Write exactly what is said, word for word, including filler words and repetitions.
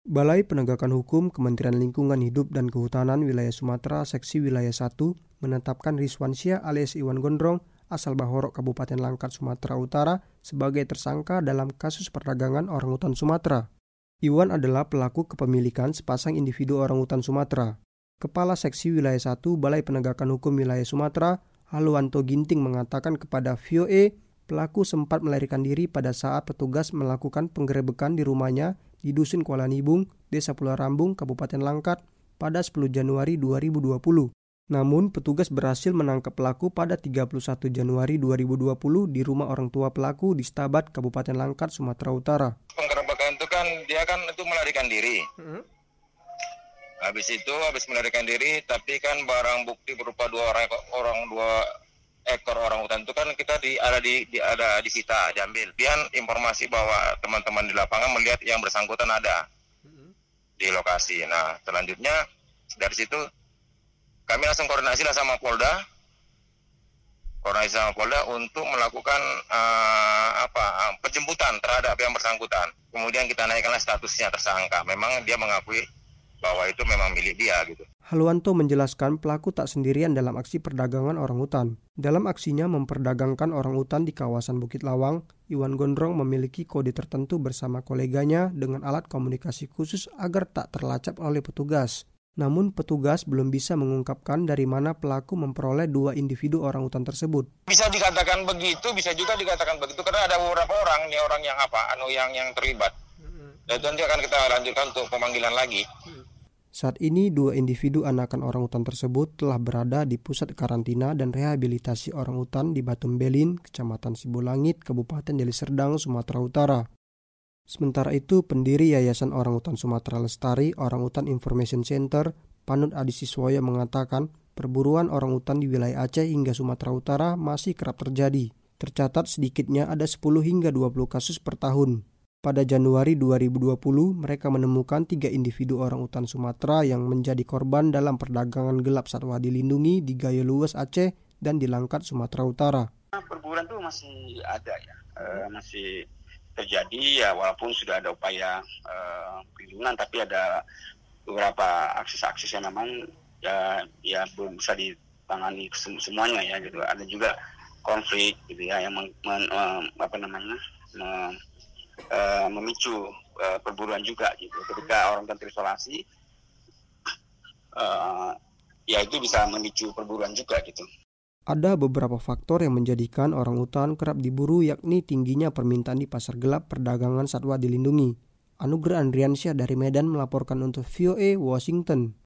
Balai Penegakan Hukum Kementerian Lingkungan Hidup dan Kehutanan Wilayah Sumatera Seksi Wilayah satu menetapkan Rizwansyah alias Iwan Gondrong asal Bahorok Kabupaten Langkat Sumatera Utara sebagai tersangka dalam kasus perdagangan orangutan Sumatera. Iwan adalah pelaku kepemilikan sepasang individu orangutan Sumatera. Kepala Seksi Wilayah satu Balai Penegakan Hukum Wilayah Sumatera, Haluanto Ginting mengatakan kepada V O A, pelaku sempat melarikan diri pada saat petugas melakukan penggerebekan di rumahnya di Dusun Kuala Nibung, Desa Pulau Rambung, Kabupaten Langkat pada sepuluh Januari dua ribu dua puluh. Namun, petugas berhasil menangkap pelaku pada tiga puluh satu Januari dua ribu dua puluh di rumah orang tua pelaku di Stabat, Kabupaten Langkat, Sumatera Utara. Penggerebekan itu kan dia kan itu melarikan diri. Hmm. Habis itu, habis melarikan diri, tapi kan barang bukti berupa dua orang, orang dua ekor orangutan itu kan kita di ada di, di ada disita, diambil. Kemudian informasi bahwa teman-teman di lapangan melihat yang bersangkutan ada hmm. di lokasi. Nah, selanjutnya dari situ kami langsung koordinasi lah sama Polda, koordinasi sama Polda untuk melakukan uh, apa penjemputan terhadap yang bersangkutan. Kemudian kita naikkanlah statusnya tersangka. Memang dia mengakui bahwa itu memang milik dia gitu. Haluanto menjelaskan pelaku tak sendirian dalam aksi perdagangan orangutan. Dalam aksinya memperdagangkan orangutan di kawasan Bukit Lawang, Iwan Gondrong memiliki kode tertentu bersama koleganya dengan alat komunikasi khusus agar tak terlacak oleh petugas. Namun petugas belum bisa mengungkapkan dari mana pelaku memperoleh dua individu orangutan tersebut. Bisa dikatakan begitu, bisa juga dikatakan begitu karena ada beberapa orang, nih orang yang apa, anu yang yang terlibat. Dan itu nanti akan kita lanjutkan untuk pemanggilan lagi. Saat ini dua individu anakan orangutan tersebut telah berada di pusat karantina dan rehabilitasi orangutan di Batum Belin, Kecamatan Sibulangit, Kabupaten Deli Serdang, Sumatera Utara. Sementara itu, pendiri Yayasan Orangutan Sumatera Lestari Orangutan Information Center, Panut Adi Siswoyo mengatakan perburuan orangutan di wilayah Aceh hingga Sumatera Utara masih kerap terjadi. Tercatat sedikitnya ada sepuluh hingga dua puluh kasus per tahun. Pada Januari dua ribu dua puluh, mereka menemukan tiga individu orangutan Sumatera yang menjadi korban dalam perdagangan gelap satwa dilindungi di Gayo Luwes Aceh dan di Langkat, Sumatera Utara. Perburuan itu masih ada ya, e, masih terjadi ya walaupun sudah ada upaya e, perlindungan, tapi ada beberapa akses-akses yang memang ya, ya belum bisa ditangani semuanya ya gitu. Ada juga konflik gitu ya yang men, men, apa namanya men, Uh, memicu uh, perburuan juga gitu. Ketika orang terisolasi, uh, ya itu bisa memicu perburuan juga gitu. Ada beberapa faktor yang menjadikan orangutan kerap diburu, yakni tingginya permintaan di pasar gelap perdagangan satwa dilindungi. Anugerah Andriansyah dari Medan melaporkan untuk V O A Washington.